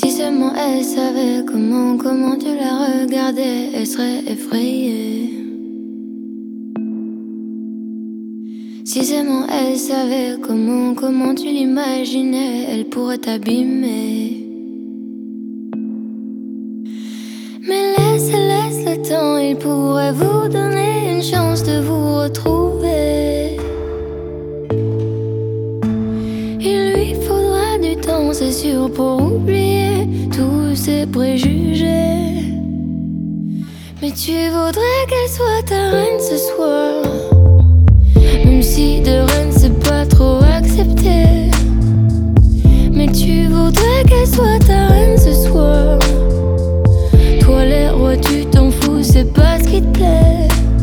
Si seulement elle savait comment tu la regardais, elle serait effrayée. Si seulement elle savait comment tu l'imaginais, elle pourrait t'abîmer. Mais laisse le temps, il pourrait vous donner une chance de vous retrouver. Il lui faudra du temps, c'est sûr, pour oublier tous ses préjugés. Mais tu voudrais qu'elle soit ta reine ce soir.